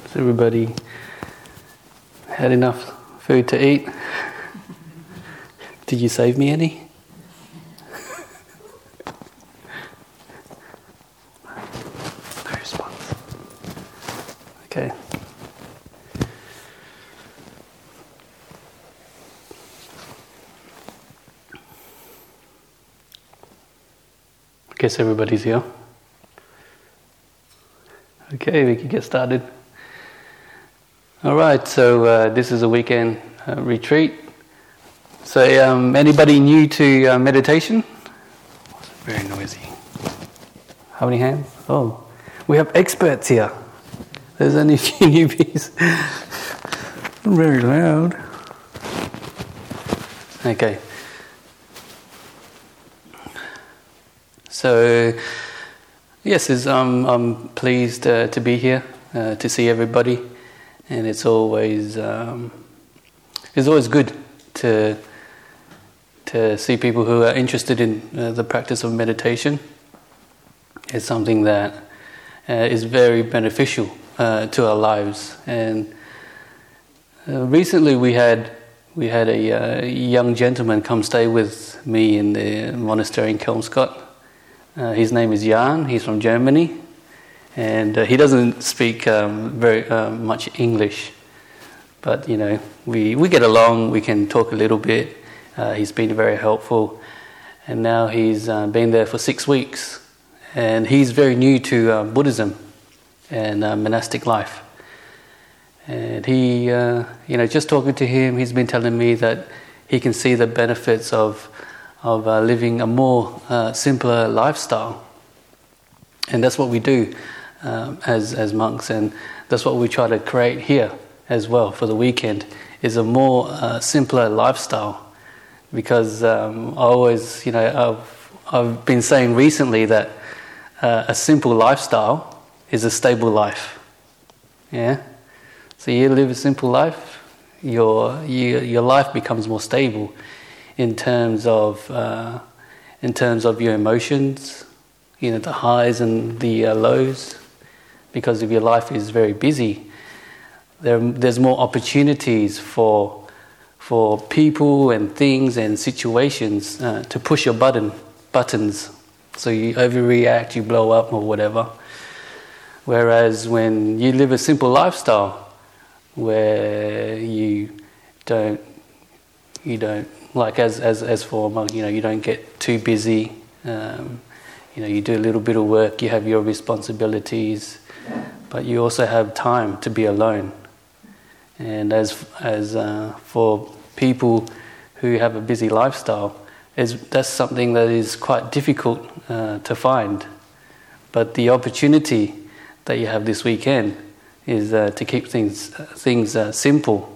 Has everybody had enough food to eat? Did you save me any? No response. Okay. I guess everybody's here. Okay, we can get started. All right, so this is a weekend retreat. So anybody new to meditation? Very noisy. How many hands? Oh, we have experts here. There's only a few newbies. Very loud. Okay. So, yes, I'm pleased to be here, to see everybody, and it's always good to see people who are interested in the practice of meditation. It's something that is very beneficial to our lives. And recently we had a young gentleman come stay with me in the monastery in Kelmscott. His name is Jan. He's from Germany, and he doesn't speak very much English, but we get along. We can talk a little bit. He's been very helpful, and now he's been there for 6 weeks, and he's very new to Buddhism and monastic life. And he, just talking to him, he's been telling me that he can see the benefits of living a more simpler lifestyle, and that's what we do as monks, and that's what we try to create here as well for the weekend, is a more simpler lifestyle. Because I've been saying recently that a simple lifestyle is a stable life. Yeah, so you live a simple life, your life becomes more stable. In terms of your emotions, the highs and the lows, because if your life is very busy, there's more opportunities for people and things and situations to push your buttons. So you overreact, you blow up or whatever. Whereas when you live a simple lifestyle, where you don't. Like as for a monk, you don't get too busy. You do a little bit of work. You have your responsibilities, but you also have time to be alone. And as for people who have a busy lifestyle, that's something that is quite difficult to find. But the opportunity that you have this weekend is to keep things simple.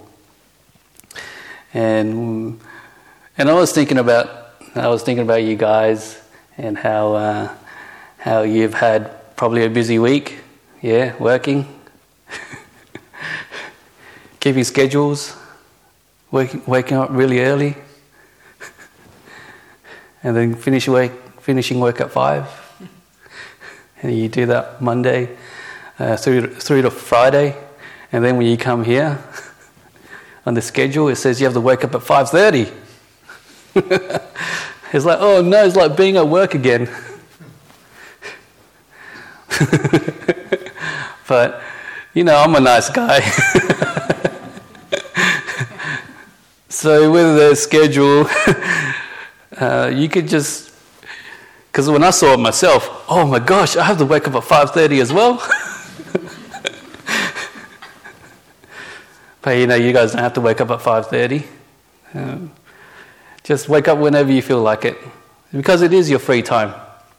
And I was thinking about you guys and how you've had probably a busy week, working, keeping schedules, waking up really early, and then finishing work at 5, and you do that Monday through to Friday, and then when you come here. On the schedule, it says you have to wake up at 5:30. It's like, oh no, it's like being at work again. But, I'm a nice guy. So with the schedule, you could just... Because when I saw it myself, oh my gosh, I have to wake up at 5:30 as well? But you guys don't have to wake up at 5:30. Just wake up whenever you feel like it, because it is your free time.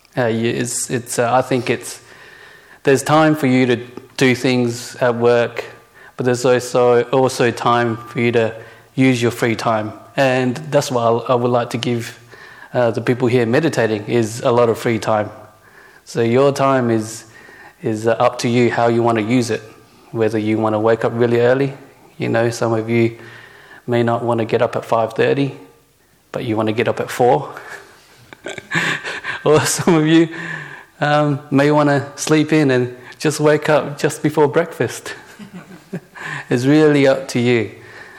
I think there's time for you to do things at work, but there's also time for you to use your free time, and that's what I would like to give the people here meditating, is a lot of free time. So your time is up to you how you want to use it. Whether you want to wake up really early. Some of you may not want to get up at 5:30, but you want to get up at 4. Or some of you may want to sleep in and just wake up just before breakfast. It's really up to you.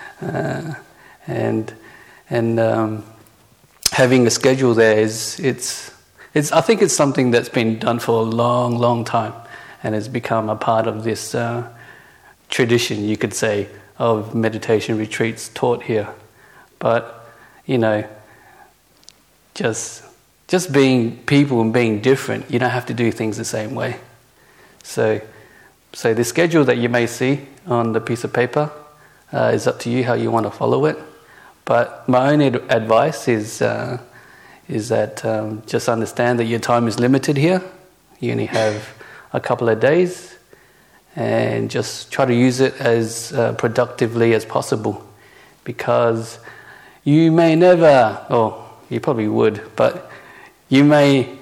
And having a schedule there it's I think it's something that's been done for a long, long time, and has become a part of this tradition, you could say, of meditation retreats taught here. But just being people and being different, you don't have to do things the same way. So the schedule that you may see on the piece of paper is up to you how you want to follow it. But my own advice is that just understand that your time is limited here. You only have a couple of days, and just try to use it as productively as possible, because you may never, or you probably would, but you may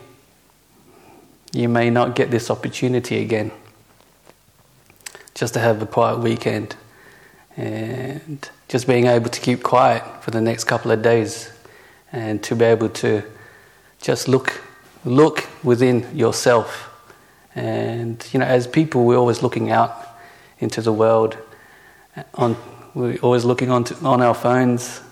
not get this opportunity again, just to have a quiet weekend and just being able to keep quiet for the next couple of days, and to be able to just look within yourself. And as people, we're always looking out into the world. We're always looking on our phones,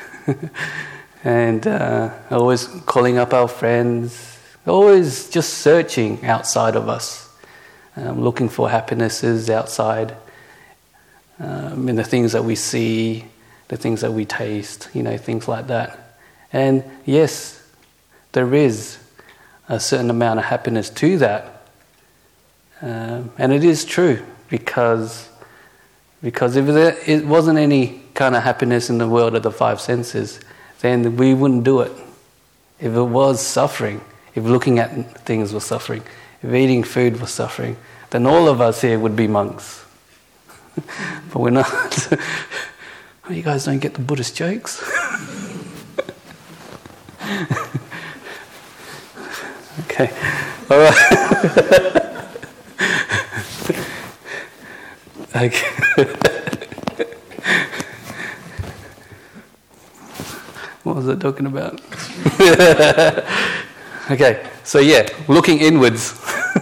and always calling up our friends. Always just searching outside of us, looking for happinesses outside, in the things that we see, the things that we taste, things like that. And yes, there is a certain amount of happiness to that. And it is true, because if it wasn't any kind of happiness in the world of the five senses, then we wouldn't do it. If it was suffering, if looking at things was suffering, if eating food was suffering, then all of us here would be monks. But we're not. Oh, you guys don't get the Buddhist jokes? Okay, all right. Okay. What was I talking about? Okay, so looking inwards.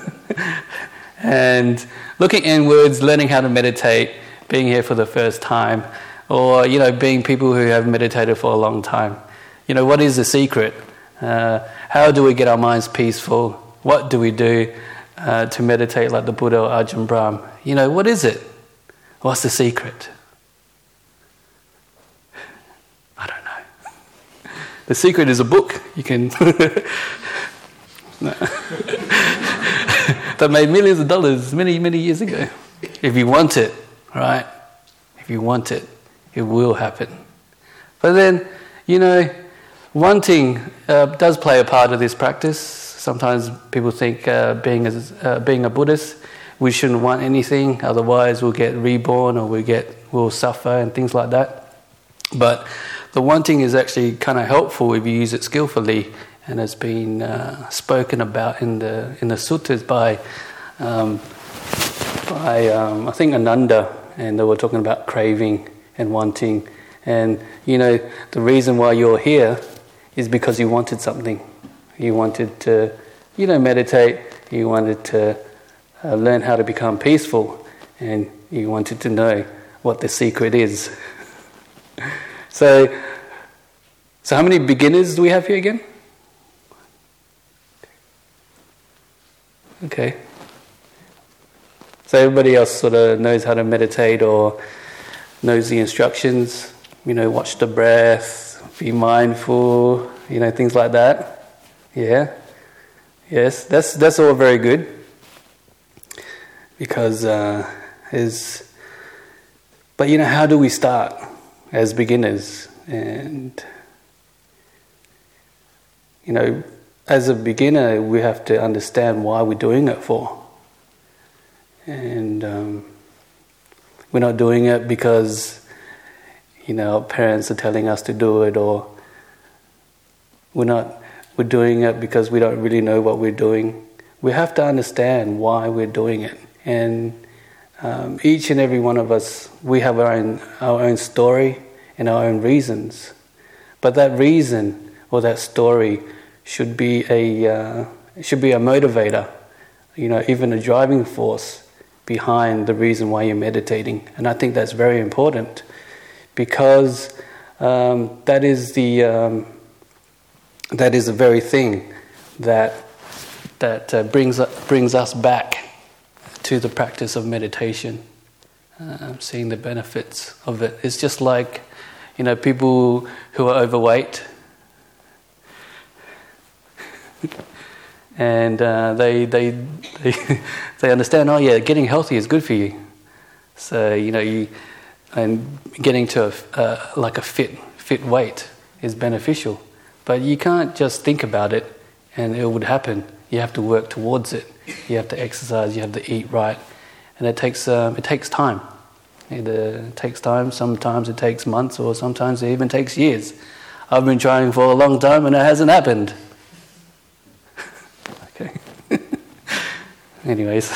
And looking inwards, learning how to meditate, being here for the first time, or being people who have meditated for a long time. What is the secret? How do we get our minds peaceful? What do we do to meditate like the Buddha or Ajahn Brahm? What is it? What's the secret? I don't know. The secret is a book. You can that made millions of dollars many, many years ago. If you want it, right? If you want it, it will happen. But then, wanting does play a part of this practice. Sometimes people think being a Buddhist, we shouldn't want anything, otherwise we'll get reborn or we'll suffer and things like that. But the wanting is actually kind of helpful if you use it skillfully, and has been spoken about in the suttas by I think Ananda, and they were talking about craving and wanting. And the reason why you're here is because you wanted something. You wanted to meditate, you wanted to learn how to become peaceful, and you wanted to know what the secret is. So how many beginners do we have here again? Okay. So everybody else sort of knows how to meditate or knows the instructions, watch the breath, be mindful, things like that. Yeah. Yes, that's all very good. Because but how do we start as beginners? And as a beginner, we have to understand why we're doing it for. And we're not doing it because our parents are telling us to do it, or we're doing it because we don't really know what we're doing. We have to understand why we're doing it. And each and every one of us, we have our own story and our own reasons. But that reason or that story should be a motivator, even a driving force behind the reason why you're meditating. And I think that's very important, because that is the very thing that brings us back to the practice of meditation, seeing the benefits of it. It's just like, people who are overweight, and they understand, oh yeah, getting healthy is good for you. So and getting to a fit weight is beneficial. But you can't just think about it and it would happen. You have to work towards it. You have to exercise. You have to eat right, and it takes time. It takes time. Sometimes it takes months, or sometimes it even takes years. I've been trying for a long time, and it hasn't happened. Okay. Anyways,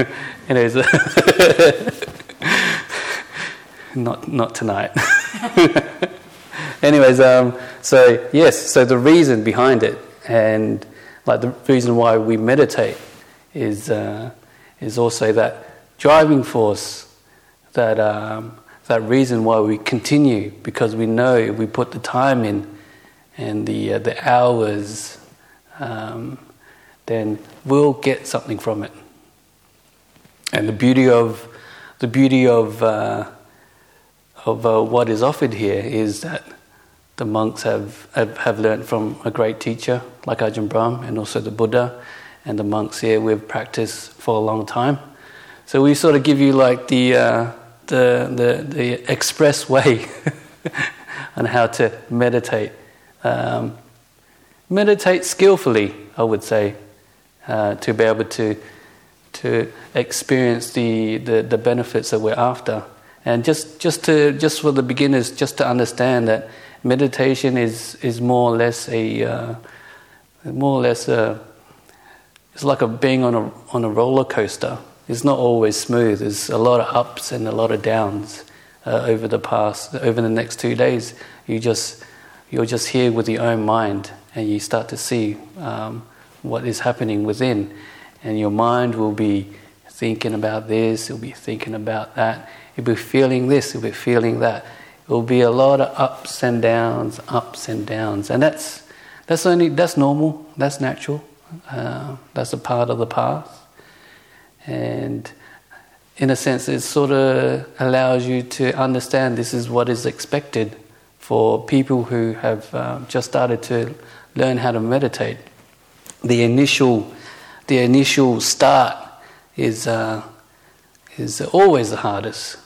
not tonight. Anyways, so the reason behind it, and like the reason why we meditate, is also that driving force, that reason why we continue, because we know if we put the time in and the hours, then we'll get something from it. And the beauty of what is offered here is that the monks have learned from a great teacher like Ajahn Brahm, and also the Buddha, and the monks here, we've practiced for a long time. So we sort of give you like the express way on how to meditate. Meditate skillfully, I would say, to be able to experience the benefits that we're after. And just for the beginners, just to understand that meditation is more or less it's like being on a roller coaster. It's not always smooth. There's a lot of ups and a lot of downs over the next 2 days. You're just here with your own mind, and you start to see what is happening within, and your mind will be thinking about this. It'll be thinking about that. It'll be feeling this. It'll be feeling that. It will be a lot of ups and downs, and that's normal. That's natural. That's a part of the path. And in a sense, it sort of allows you to understand this is what is expected for people who have just started to learn how to meditate. The initial start is always the hardest.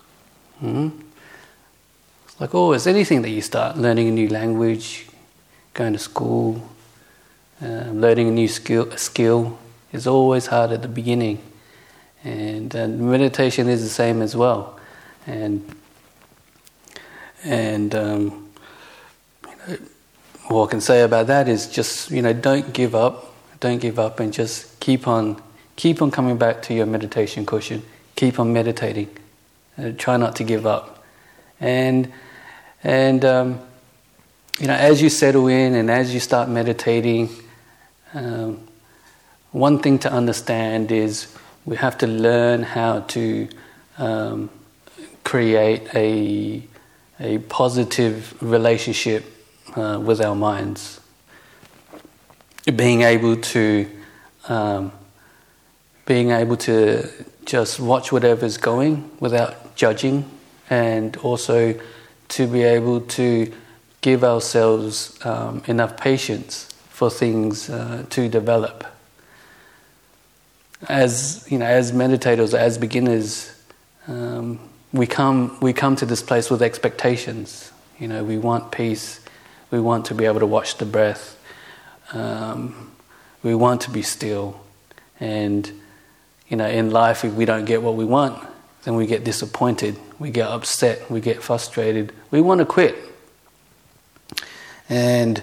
It's like always, anything that you start, learning a new language, going to school, learning a new skill is always hard at the beginning. And meditation is the same as well. And what I can say about that is just, don't give up, and just keep on coming back to your meditation cushion. Keep on meditating. Try not to give up. And as you settle in and as you start meditating, one thing to understand is we have to learn how to create a positive relationship with our minds. Being able to just watch whatever's going without judging, and also to be able to give ourselves enough patience for things to develop. As meditators, as beginners, we come to this place with expectations. We want peace. We want to be able to watch the breath. We want to be still. And in life, if we don't get what we want, then we get disappointed. We get upset. We get frustrated. We want to quit. And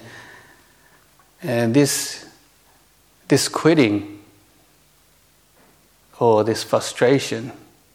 this quitting, or this frustration,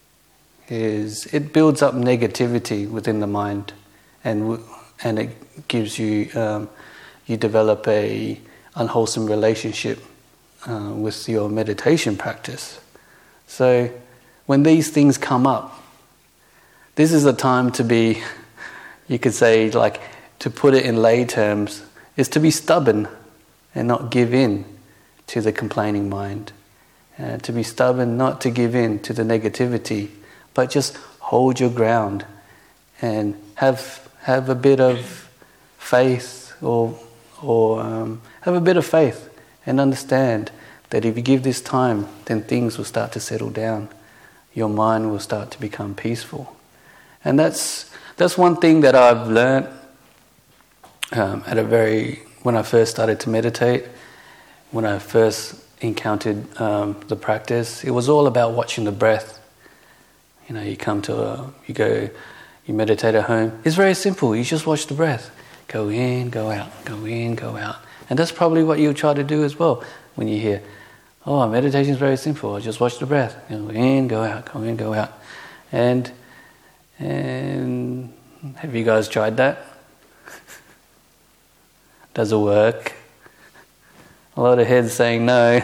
it builds up negativity within the mind, and it gives you you develop a unwholesome relationship with your meditation practice. So when these things come up, this is the time to be, you could say, like, to put it in lay terms, is to be stubborn and not give in to the complaining mind. To be stubborn, not to give in to the negativity, but just hold your ground and have a bit of faith, or have a bit of faith and understand that if you give this time, then things will start to settle down. Your mind will start to become peaceful. And that's one thing that I've learned when I first started to meditate, when I first encountered the practice. It was all about watching the breath. You know, you meditate at home. It's very simple. You just watch the breath. Go in, go out, go in, go out. And that's probably what you'll try to do as well when you hear, oh, meditation is very simple. I just watch the breath. Go in, go out, go in, go out. And have you guys tried that? Does it work? A lot of heads saying no.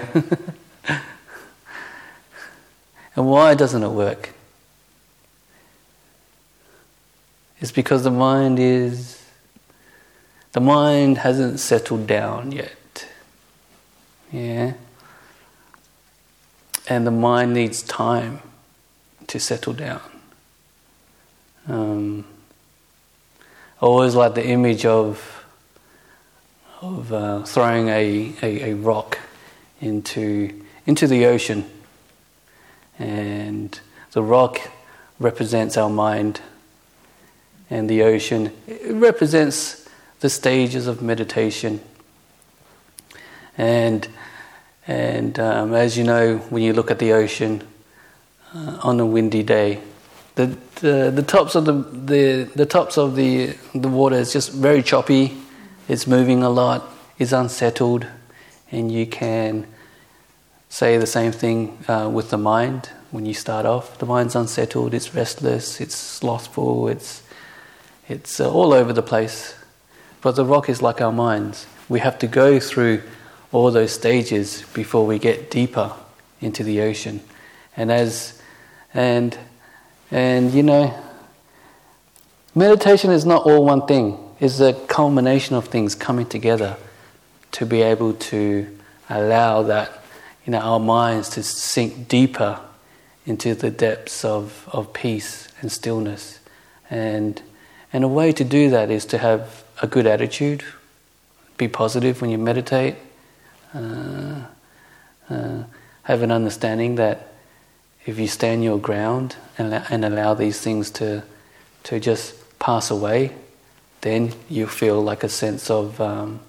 And why doesn't it work? It's because the mind hasn't settled down yet. Yeah? And the mind needs time to settle down. I always like the image of throwing a rock into the ocean, and the rock represents our mind, and the ocean, it represents the stages of meditation. And as you know, when you look at the ocean on a windy day, the tops of the water is just very choppy. It's moving a lot. It's unsettled, and you can say the same thing with the mind. When you start off, the mind's unsettled. It's restless. It's slothful. It's all over the place. But the rock is like our minds. We have to go through all those stages before we get deeper into the ocean. And you know, meditation is not all one thing. It's a culmination of things coming together to be able to allow that, you know, our minds to sink deeper into the depths of peace and stillness. And a way to do that is to have a good attitude, be positive when you meditate, have an understanding that if you stand your ground and allow these things to just pass away, then you feel like a sense of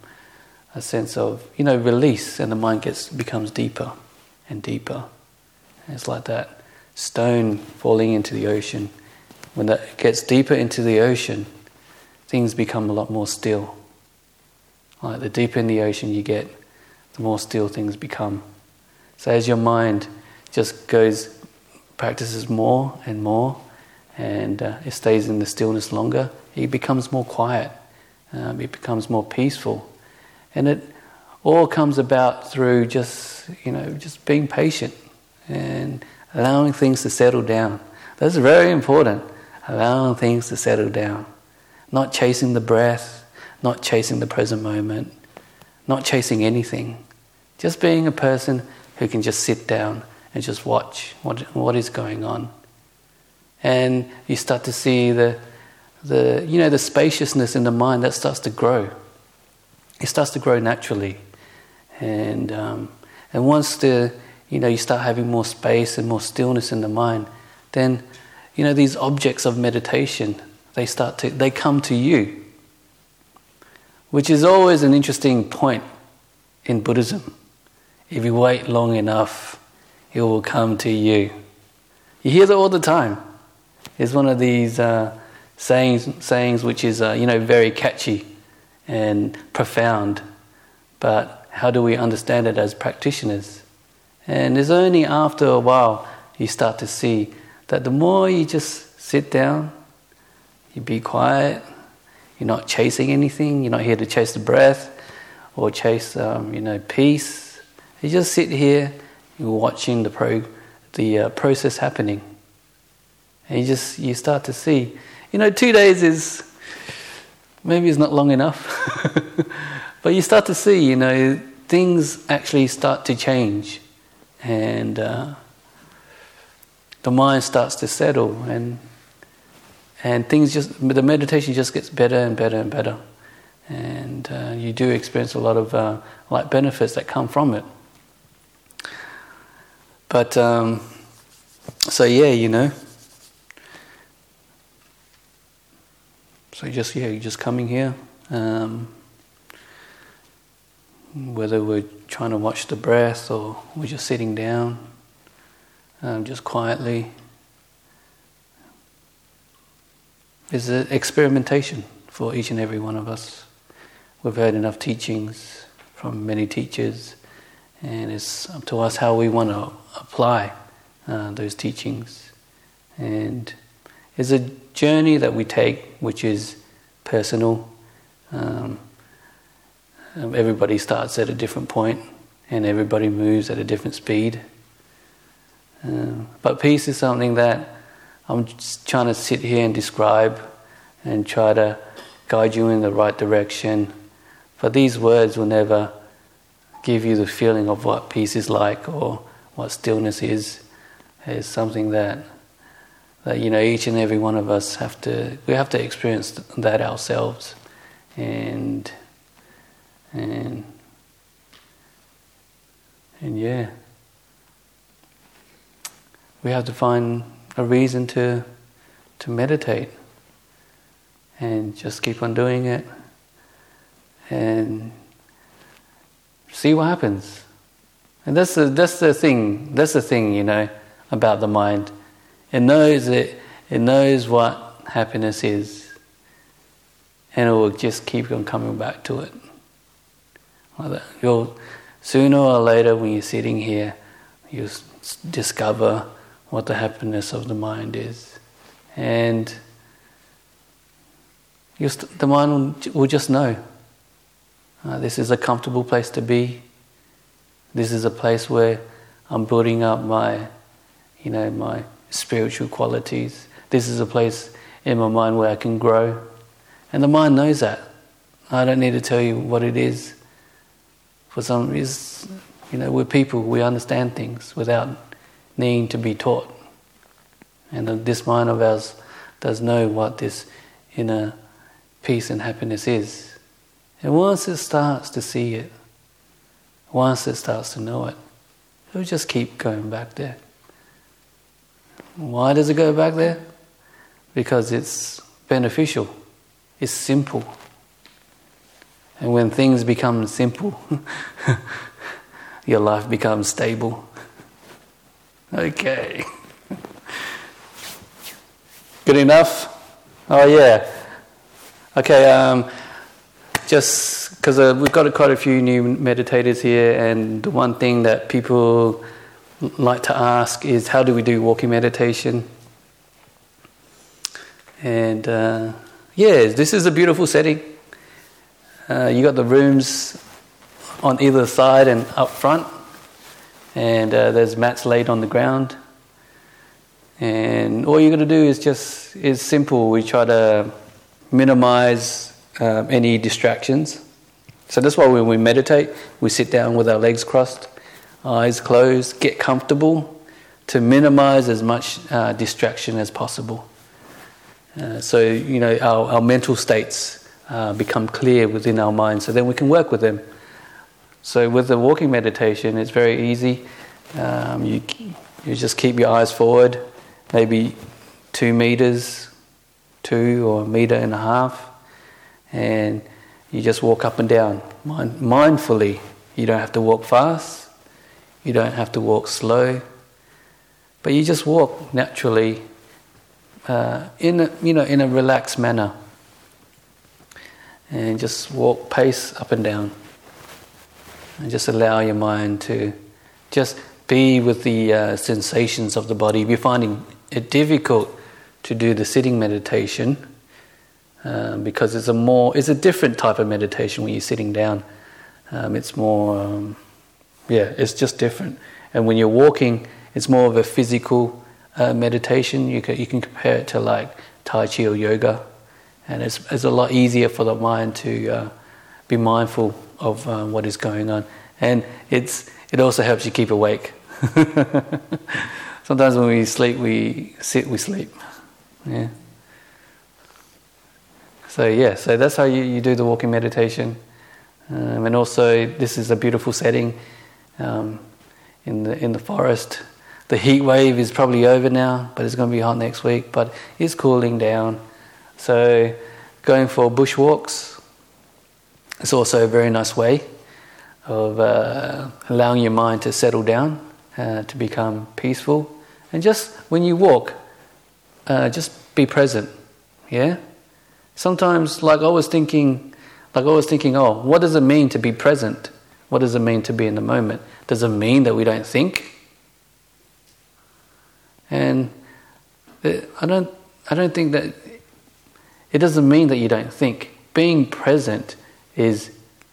release, and the mind becomes deeper and deeper. And it's like that stone falling into the ocean. When that gets deeper into the ocean, things become a lot more still. Like the deeper in the ocean you get, the more still things become. So as your mind just practices more and more, and it stays in the stillness longer, it becomes more quiet, it becomes more peaceful. And it all comes about through just being patient and allowing things to settle down. That's very important, allowing things to settle down. Not chasing the breath, not chasing the present moment, not chasing anything. Just being a person who can just sit down and just watch what is going on. And you start to see the spaciousness in the mind that starts to grow. It starts to grow naturally, and once you start having more space and more stillness in the mind, then these objects of meditation, they come to you, which is always an interesting point in Buddhism. If you wait long enough, it will come to you. You hear that all the time. It's one of these sayings which is very catchy and profound, but how do we understand it as practitioners? And it's only after a while you start to see that the more you just sit down, you be quiet, you're not chasing anything, you're not here to chase the breath or chase peace. You just sit here, you're watching the the process happening. And you start to see, 2 days is, maybe it's not long enough, but you start to see, things actually start to change, and the mind starts to settle, and the meditation just gets better and better and better, and you do experience a lot of benefits that come from it. But so you're just coming here, whether we're trying to watch the breath or we're just sitting down, just quietly. It's an experimentation for each and every one of us. We've heard enough teachings from many teachers, and it's up to us how we want to apply those teachings. And it's a journey that we take which is personal. Everybody starts at a different point, and everybody moves at a different speed. But peace is something that I'm just trying to sit here and describe and try to guide you in the right direction. But these words will never give you the feeling of what peace is like or what stillness is. It's something that each and every one of us have to experience that ourselves, and yeah, we have to find a reason to meditate, and just keep on doing it, and see what happens. And that's the thing about the mind. It knows what happiness is, and it will just keep on coming back to it. You'll sooner or later, when you're sitting here, you'll discover what the happiness of the mind is, and the mind will just know. This is a comfortable place to be. This is a place where I'm building up my spiritual qualities. This is a place in my mind where I can grow. And the mind knows that. I don't need to tell you what it is. For some reason, we're people, we understand things without needing to be taught. And this mind of ours does know what this inner peace and happiness is. And once it starts to see it, once it starts to know it, it'll just keep going back there. Why does it go back there? Because it's beneficial. It's simple. And when things become simple, your life becomes stable. Okay. Good enough? Oh yeah. Okay, just because we've got quite a few new meditators here, and the one thing that people like to ask is, how do we do walking meditation? And this is a beautiful setting. You got the rooms on either side and up front, and there's mats laid on the ground. And all you got to do is simple. We try to minimize any distractions. So that's why when we meditate, we sit down with our legs crossed, eyes closed, get comfortable to minimize as much distraction as possible. So our mental states become clear within our mind, so then we can work with them. So with the walking meditation, it's very easy. You just keep your eyes forward, maybe 2 meters, 2 or 1.5 meters, and you just walk up and down mindfully. You don't have to walk fast, you don't have to walk slow, but you just walk naturally in a relaxed manner, and just walk pace up and down, and just allow your mind to just be with the sensations of the body. If you're finding it difficult to do the sitting meditation, because it's a different type of meditation when you're sitting down. It's more, it's just different. And when you're walking, it's more of a physical meditation. You can compare it to like Tai Chi or yoga, and it's a lot easier for the mind to be mindful of what is going on, and it also helps you keep awake. Sometimes when we sleep, we sleep. Yeah. So that's how you do the walking meditation, and also this is a beautiful setting in the forest. The heat wave is probably over now, but it's going to be hot next week. But it's cooling down, so going for bushwalks is also a very nice way of allowing your mind to settle down, to become peaceful. And just when you walk, just be present. Yeah. Sometimes, like I was thinking, oh, what does it mean to be present? What does it mean to be in the moment? Does it mean that we don't think? And I don't think that it doesn't mean that you don't think. Being present is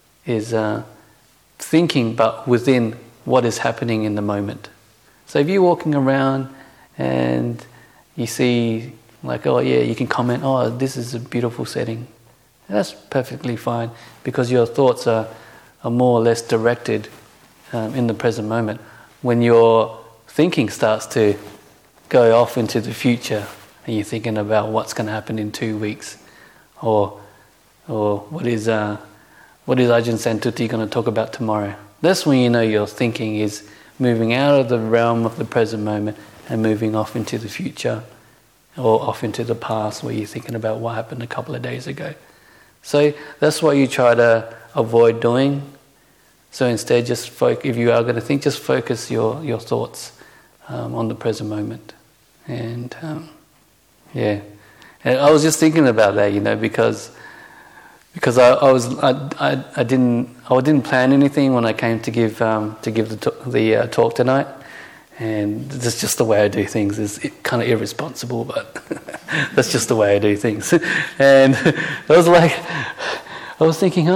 thinking, but within what is happening in the moment. So if you're walking around and you see, like, oh yeah, you can comment, oh, this is a beautiful setting. And that's perfectly fine, because your thoughts are more or less directed in the present moment. When your thinking starts to go off into the future and you're thinking about what's going to happen in 2 weeks, or what is Ajahn Santuti going to talk about tomorrow, that's when you know your thinking is moving out of the realm of the present moment and moving off into the future, or off into the past where you're thinking about what happened a couple of days ago. So that's what you try to avoid doing. So instead, just if you are going to think, just focus your thoughts on the present moment. And yeah, and I was just thinking about that, because I didn't plan anything when I came to give the talk tonight, and that's just the way I do things. It's kind of irresponsible, but that's just the way I do things. And I was thinking,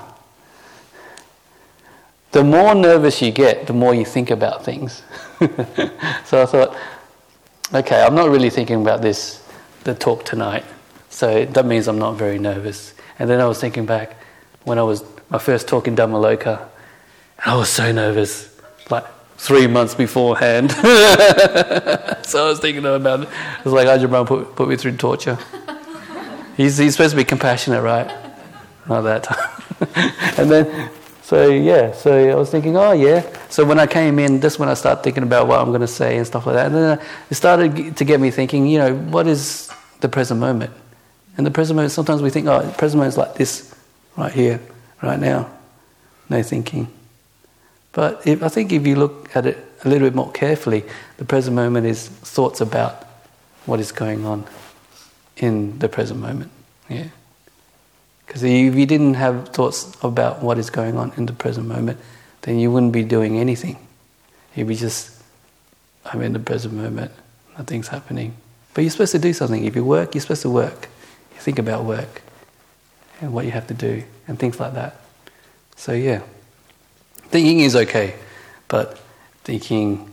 the more nervous you get, the more you think about things. So I thought, okay, I'm not really thinking about the talk tonight, so that means I'm not very nervous. And then I was thinking back when I was my first talk in Dhammaloka, and I was so nervous, like 3 months beforehand. So I was thinking about it. It was like Ajahn Brahm put me through torture. He's supposed to be compassionate, right? Not that time. And then, so I was thinking, oh yeah. So when I came in, that's when I started thinking about what I'm going to say and stuff like that. And then it started to get me thinking, what is the present moment? And the present moment, sometimes we think, the present moment is like this, right here, right now. No thinking. But I think if you look at it a little bit more carefully, the present moment is thoughts about what is going on in the present moment. Yeah. Because if you didn't have thoughts about what is going on in the present moment, then you wouldn't be doing anything. You'd be just, I'm in the present moment, nothing's happening. But you're supposed to do something. If you work, you're supposed to work. You think about work and what you have to do and things like that. So yeah, thinking is okay, but thinking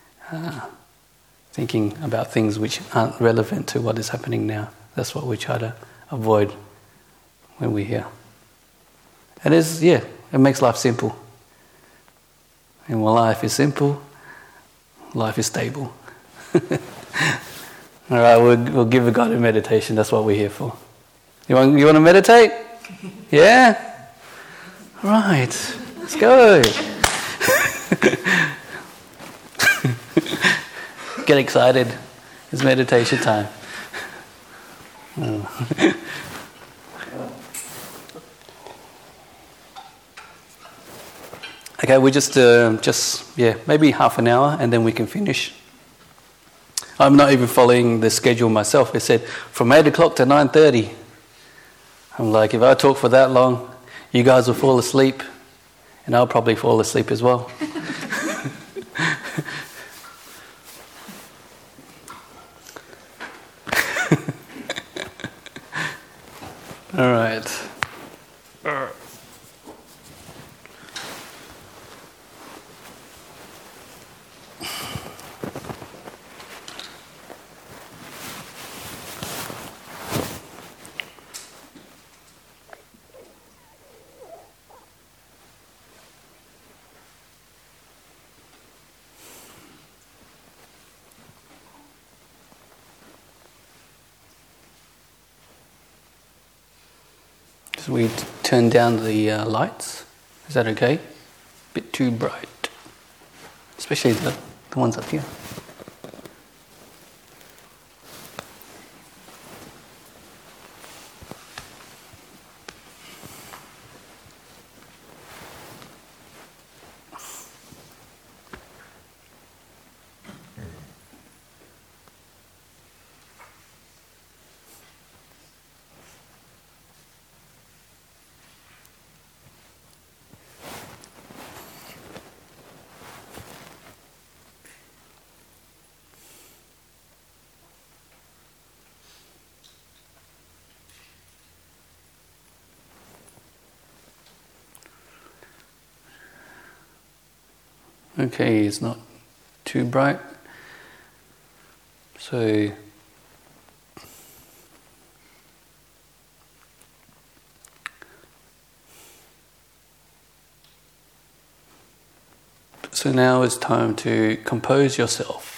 about things which aren't relevant to what is happening now, that's what we try to avoid when we're here. And it makes life simple. And when life is simple, life is stable. All right, we'll give a guided meditation. That's what we're here for. You want to meditate? Yeah? All right, let's go. Get excited. It's meditation time. Okay, we just maybe half an hour and then we can finish. I'm not even following the schedule myself. It said from 8 o'clock to 9:30. I'm like, if I talk for that long, you guys will fall asleep, and I'll probably fall asleep as well. All right. Should we turn down the lights? Is that okay? Bit too bright, especially the ones up here. Okay, it's not too bright. So now it's time to compose yourself.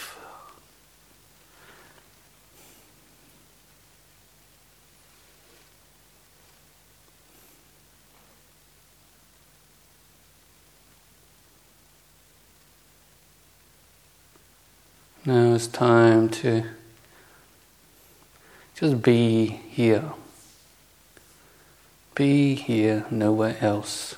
Now it's time to just be here. Be here, nowhere else.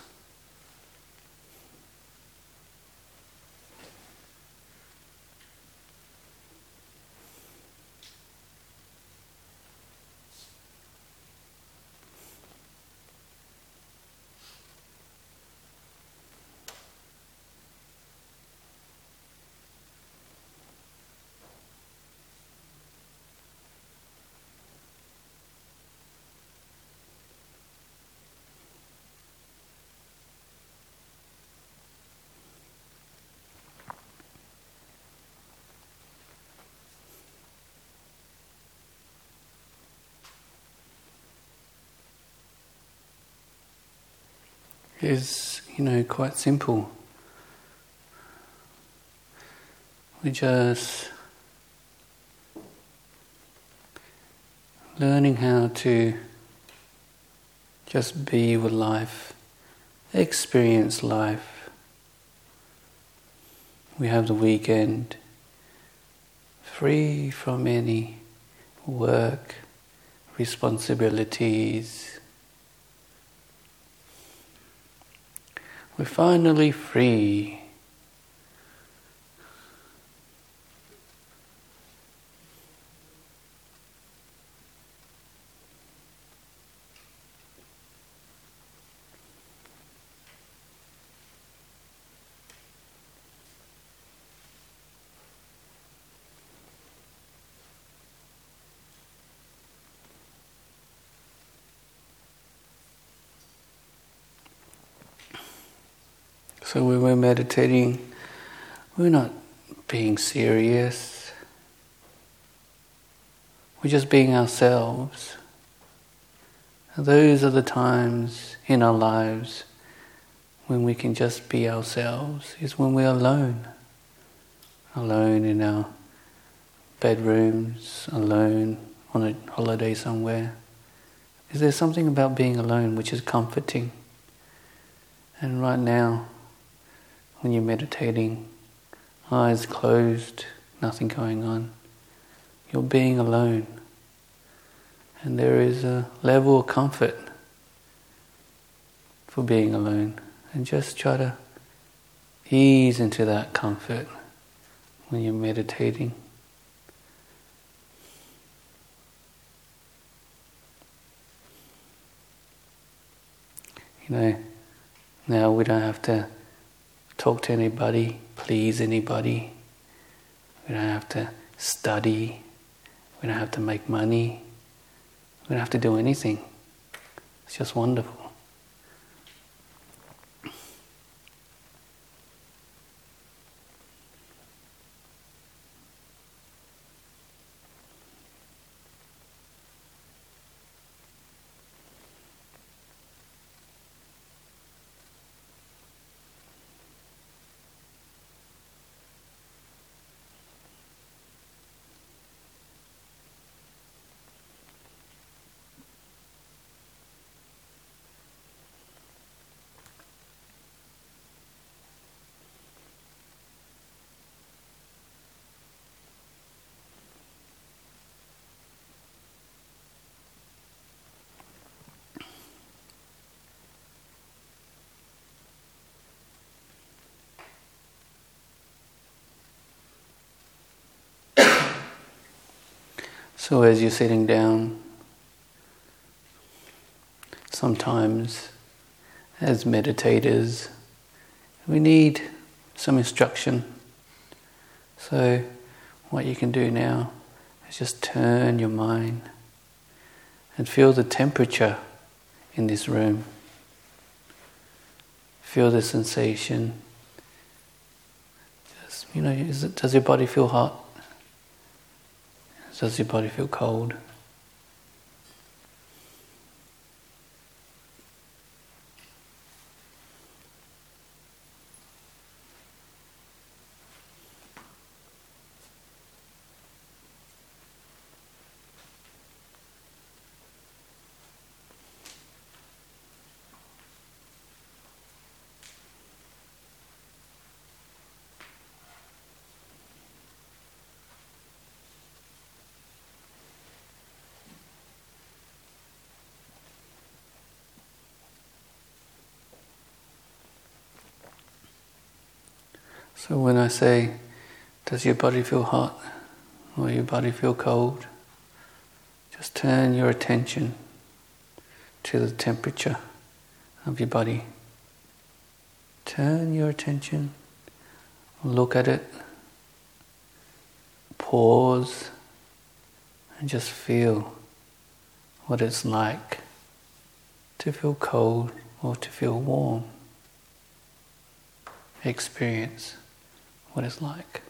Is, quite simple. We're just learning how to just be with life, experience life. We have the weekend, free from any work, responsibilities. We're finally free. So when we're meditating, we're not being serious. We're just being ourselves. And those are the times in our lives when we can just be ourselves, is when we're alone. Alone in our bedrooms, alone on a holiday somewhere. Is there something about being alone which is comforting? And right now, when you're meditating, eyes closed, nothing going on, you're being alone. And there is a level of comfort for being alone. And just try to ease into that comfort when you're meditating. Now we don't have to talk to anybody, please anybody. We don't have to study. We don't have to make money. We don't have to do anything. It's just wonderful. So as you're sitting down, sometimes as meditators, we need some instruction. So what you can do now is just turn your mind and feel the temperature in this room. Feel the sensation. Just, does your body feel hot? Does your body feel cold? So when I say, does your body feel hot or your body feel cold? Just turn your attention to the temperature of your body. Turn your attention, look at it, pause, and just feel what it's like to feel cold or to feel warm. Experience what it's like.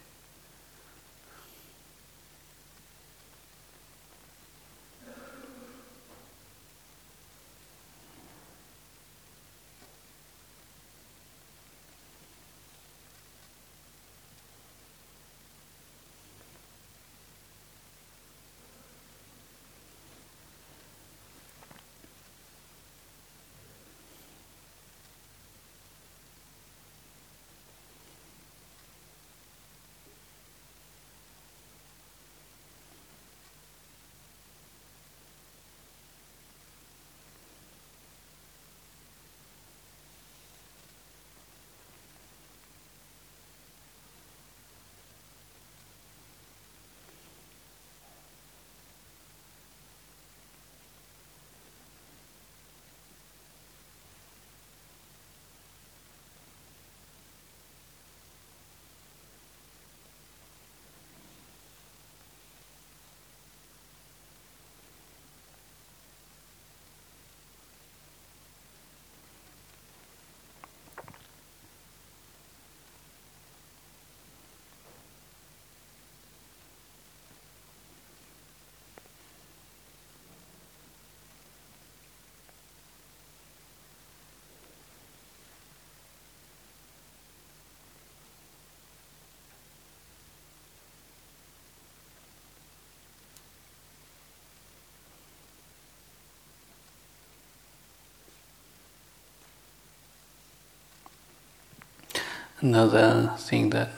Another thing that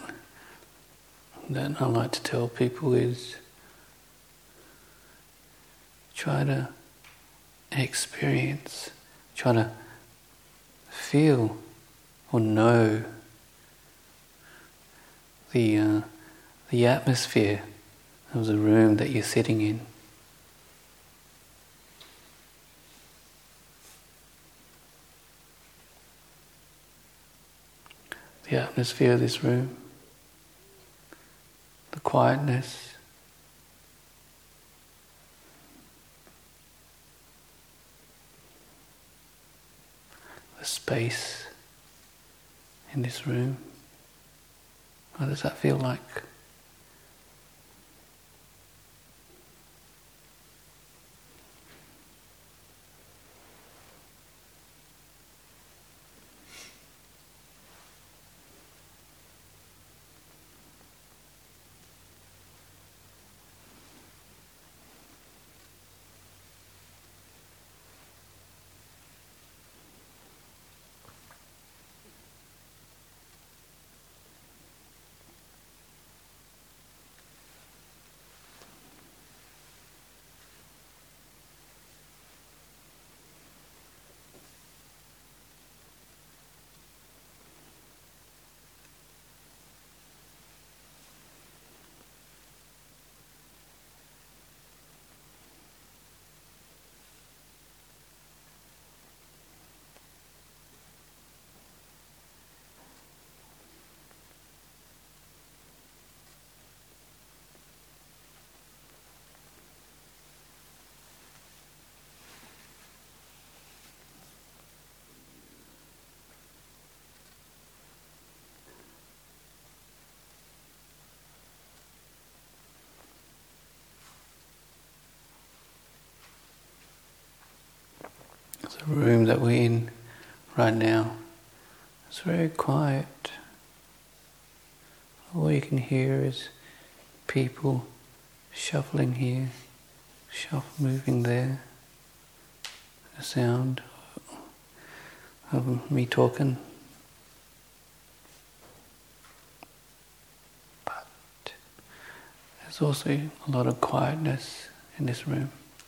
I like to tell people is try to experience, try to feel or know the atmosphere of the room that you're sitting in. The atmosphere of this room, the quietness, the space in this room. What does that feel like? the room that we're in right now. It's very quiet. All you can hear is people shuffling here, moving there. The sound of me talking. But there's also a lot of quietness in this room.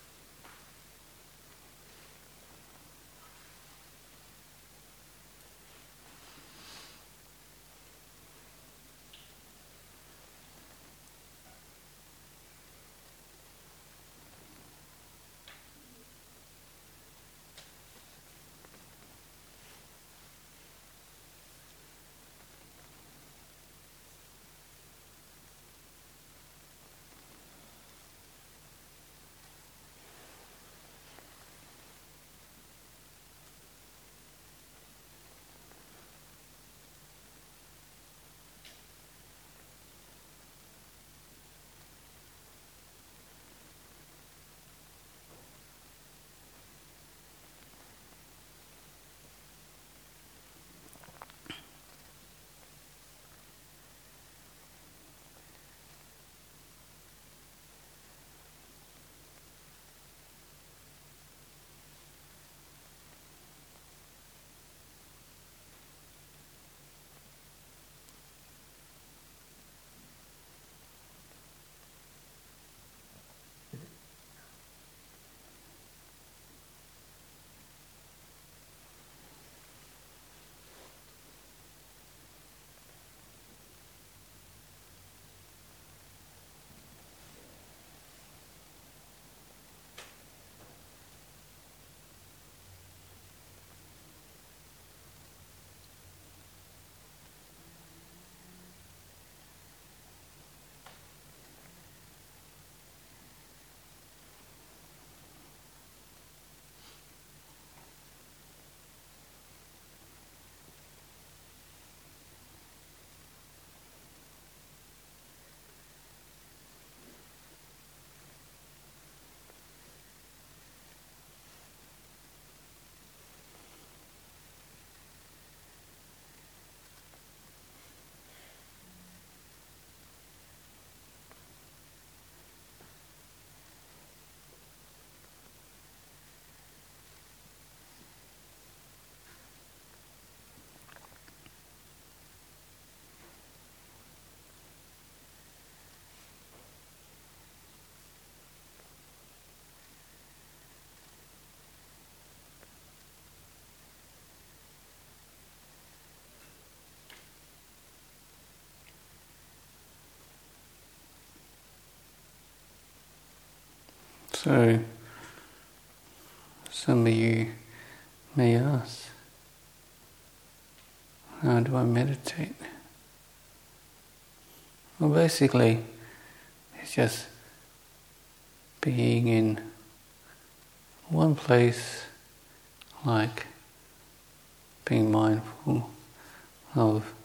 So, some of you may ask, how do I meditate? Well, basically, it's just being in one place, like being mindful of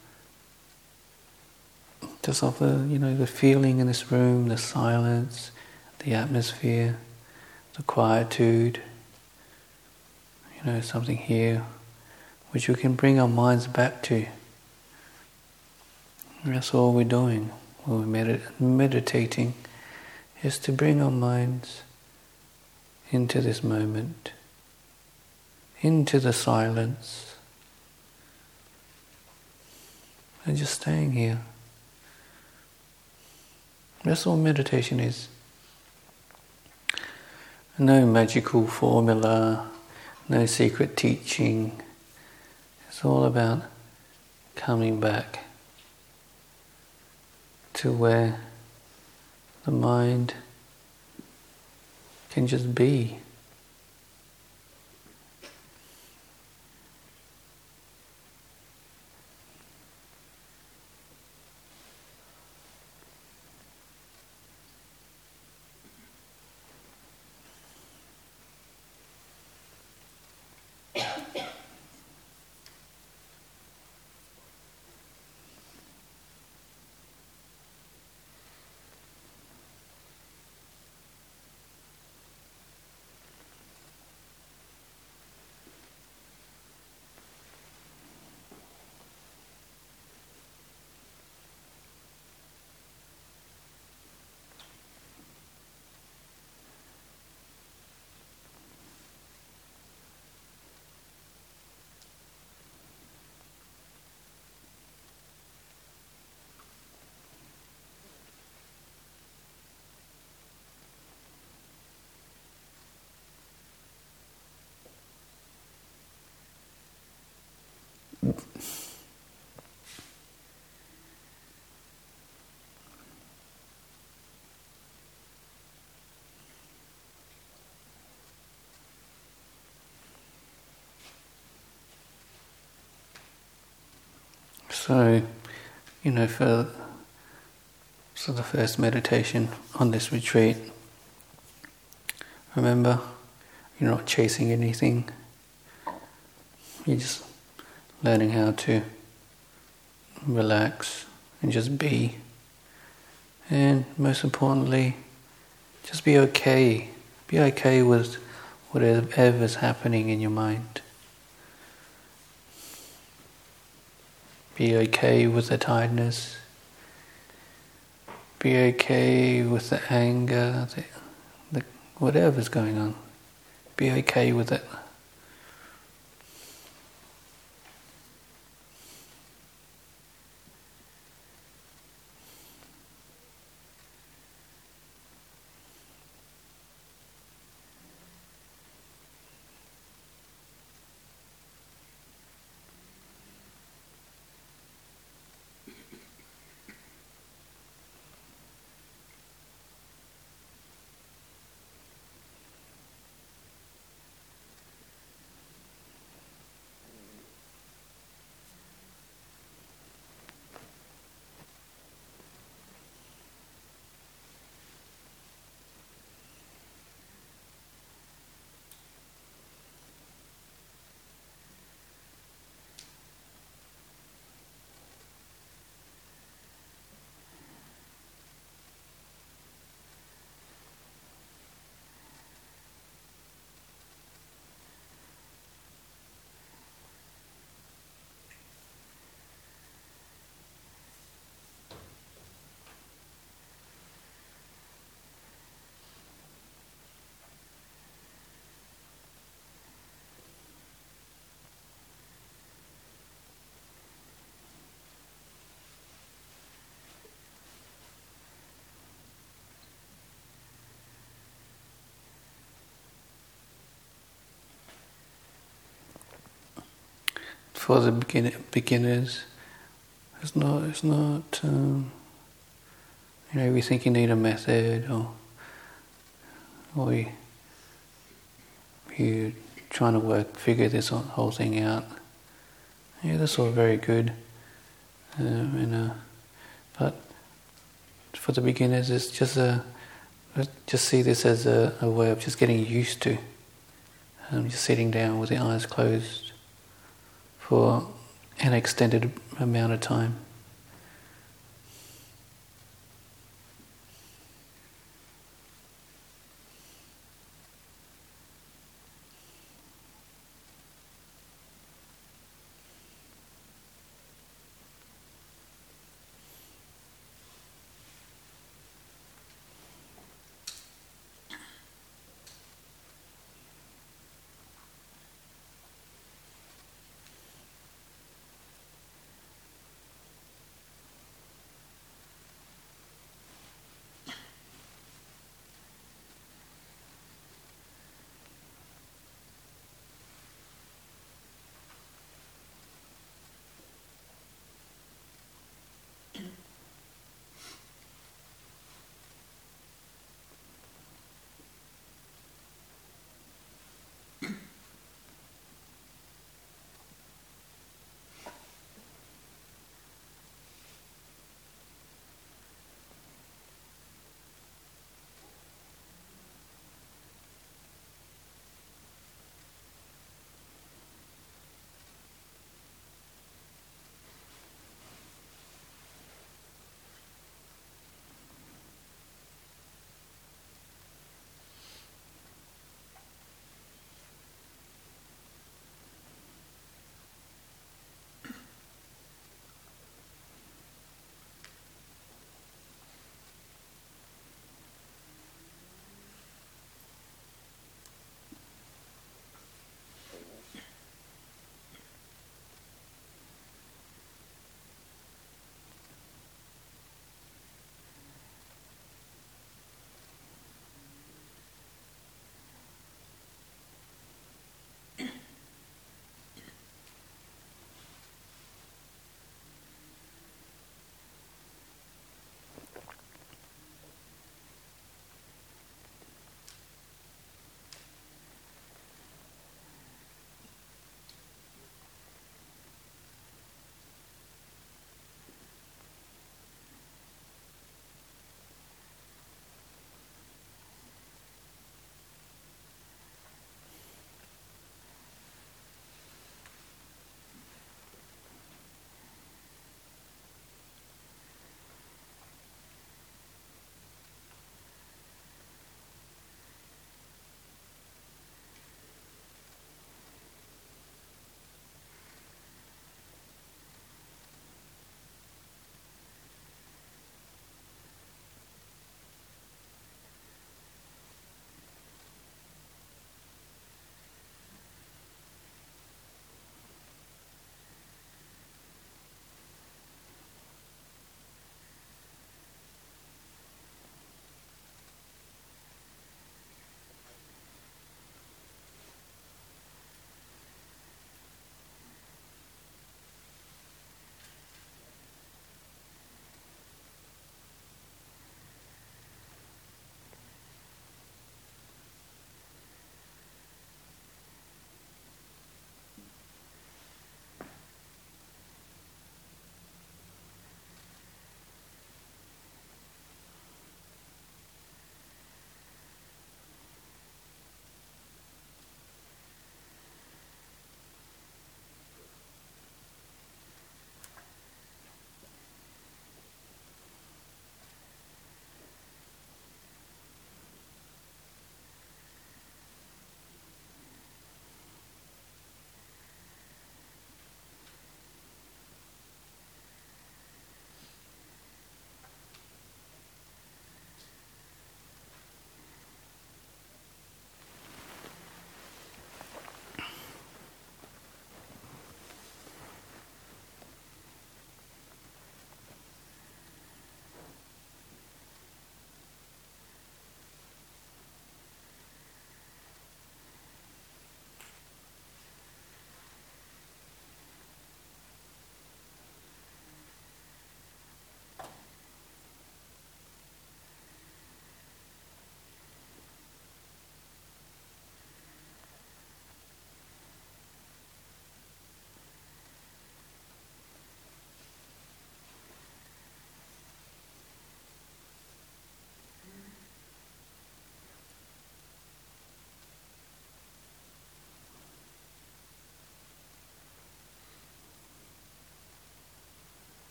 just of the feeling in this room, the silence, the atmosphere, the quietude, something here which we can bring our minds back to. And that's all we're doing when we're meditating, is to bring our minds into this moment, into the silence, and just staying here. That's all meditation is. No magical formula, no secret teaching. It's all about coming back to where the mind can just be. So, for the first meditation on this retreat, remember, you're not chasing anything. You're just learning how to relax and just be. And most importantly, just be okay. Be okay with whatever's happening in your mind. Be okay with the tiredness. Be okay with the anger, the whatever's going on. Be okay with it. For the beginners, it's not. We think you need a method, or you trying to figure this whole thing out. Yeah, that's all very good, but for the beginners, it's just see this as a way of just getting used to, just sitting down with the eyes closed for an extended amount of time.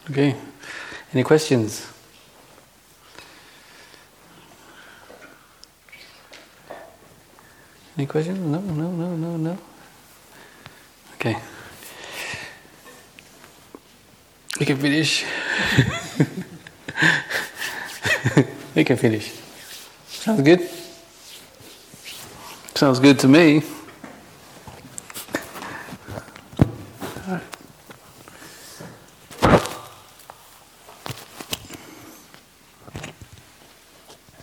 Okay. Any questions? Any questions? No. Okay. We can finish. We can finish. Sounds good? Sounds good to me.